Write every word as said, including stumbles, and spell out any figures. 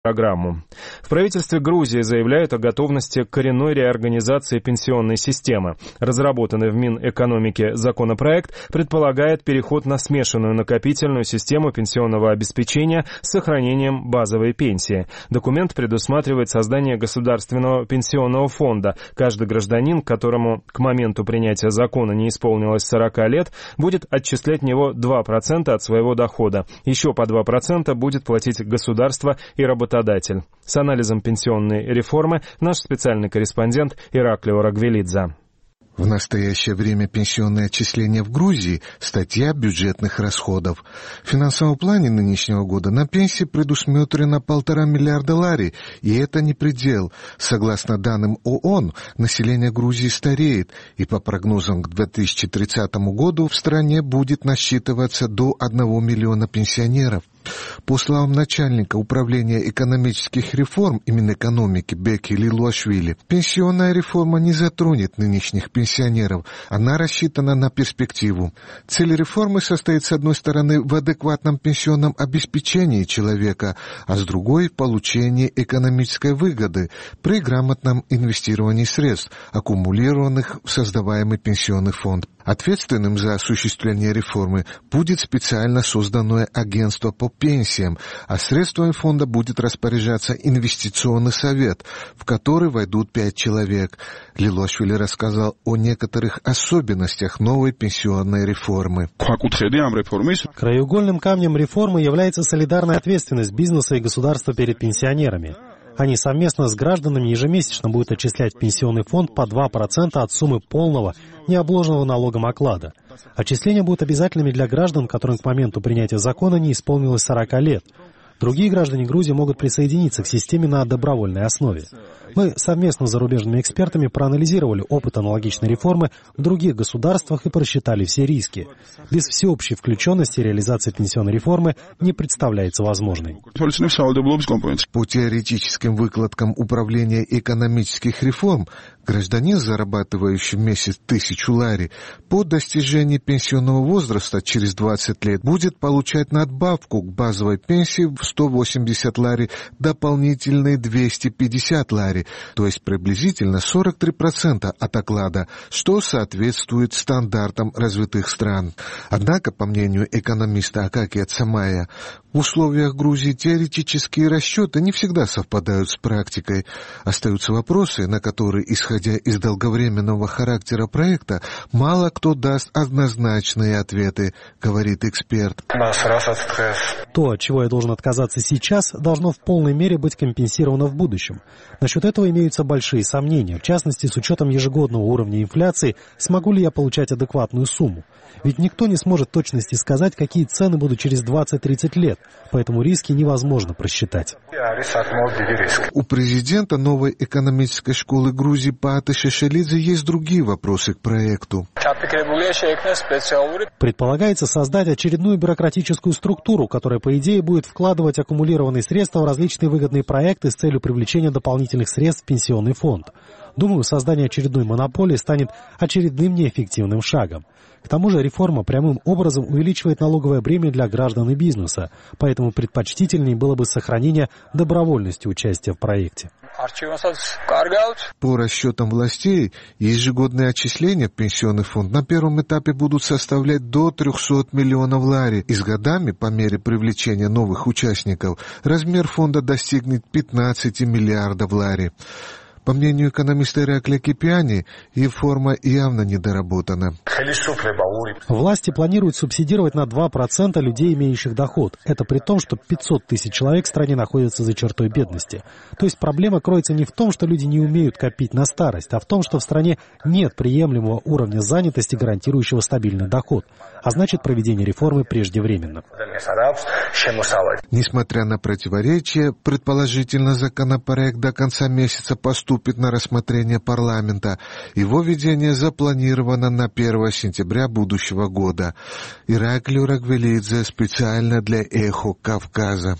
программу. В правительстве Грузии заявляют о готовности к коренной реорганизации пенсионной системы. Разработанный в Минэкономике законопроект предполагает переход на смешанную накопительную систему пенсионного обеспечения с сохранением базовой пенсии. Документ предусматривает создание государственного пенсионного фонда. Каждый гражданин, которому к моменту принятия закона не исполнилось сорок лет, будет отчислять в него два процента от своего дохода. Еще по два процента будет платить государство и работодатель. С анализом пенсионной реформы наш специальный корреспондент Ираклио Рагвелидзе. В настоящее время пенсионное отчисление в Грузии – статья бюджетных расходов. В финансовом плане нынешнего года на пенсии предусмотрено полтора миллиарда лари, и это не предел. Согласно данным ООН, население Грузии стареет, и по прогнозам к две тысячи тридцатому году в стране будет насчитываться до одного миллиона пенсионеров. По словам начальника управления экономических реформ и Минэкономики Беки Лилуашвили, пенсионная реформа не затронет нынешних пенсионеров, она рассчитана на перспективу. Цель реформы состоит, с одной стороны, в адекватном пенсионном обеспечении человека, а с другой – в получении экономической выгоды при грамотном инвестировании средств, аккумулированных в создаваемый пенсионный фонд. Ответственным за осуществление реформы будет специально созданное агентство по пенсиям, а средствами фонда будет распоряжаться инвестиционный совет, в который войдут пять человек. Лилуашвили рассказал о некоторых особенностях новой пенсионной реформы. Краеугольным камнем реформы является солидарная ответственность бизнеса и государства перед пенсионерами. Они совместно с гражданами ежемесячно будут отчислять в пенсионный фонд по два процента от суммы полного, необложенного налогом оклада. Отчисления будут обязательными для граждан, которым к моменту принятия закона не исполнилось сорок лет. Другие граждане Грузии могут присоединиться к системе на добровольной основе. Мы совместно с зарубежными экспертами проанализировали опыт аналогичной реформы в других государствах и просчитали все риски. Без всеобщей включенности реализация пенсионной реформы не представляется возможной. По теоретическим выкладкам Управления экономических реформ, гражданин, зарабатывающий в месяц тысячу лари, по достижении пенсионного возраста через двадцать лет будет получать надбавку к базовой пенсии в сто восемьдесят лари, дополнительные двести пятьдесят лари, то есть приблизительно сорок три процента от оклада, что соответствует стандартам развитых стран. Однако, по мнению экономиста Акакия Цамая, в условиях Грузии теоретические расчеты не всегда совпадают с практикой. Остаются вопросы, на которые, исходя из долговременного характера проекта, мало кто даст однозначные ответы, говорит эксперт. То, от чего я должен отказаться сейчас, должно в полной мере быть компенсировано в будущем. Насчет этого имеются большие сомнения, в частности, с учетом ежегодного уровня инфляции, смогу ли я получать адекватную сумму. Ведь никто не сможет в точности сказать, какие цены будут через двадцать-тридцать лет, поэтому риски невозможно просчитать. У президента новой экономической школы Грузии Пааты Шешелидзе есть другие вопросы к проекту. Предполагается создать очередную бюрократическую структуру, которая, по идее, будет вкладывать аккумулированные средства в различные выгодные проекты с целью привлечения дополнительных средств в пенсионный фонд. Думаю, создание очередной монополии станет очередным неэффективным шагом. К тому же реформа прямым образом увеличивает налоговое бремя для граждан и бизнеса, поэтому предпочтительнее было бы сохранение добровольности участия в проекте. По расчетам властей, ежегодные отчисления в пенсионный фонд на первом этапе будут составлять до трехсот миллионов лари, и с годами, по мере привлечения новых участников, размер фонда достигнет пятнадцати миллиардов лари. По мнению экономиста Ираклия Кипиани, реформа явно недоработана. Власти планируют субсидировать на два процента людей, имеющих доход. Это при том, что пятьсот тысяч человек в стране находятся за чертой бедности. То есть проблема кроется не в том, что люди не умеют копить на старость, а в том, что в стране нет приемлемого уровня занятости, гарантирующего стабильный доход. А значит, проведение реформы преждевременно. Несмотря на противоречия, предположительно законопроект до конца месяца поступит на рассмотрение парламента. Его введение запланировано на первое сентября будущего года. Ираклио Рагвелидзе специально для «Эхо Кавказа».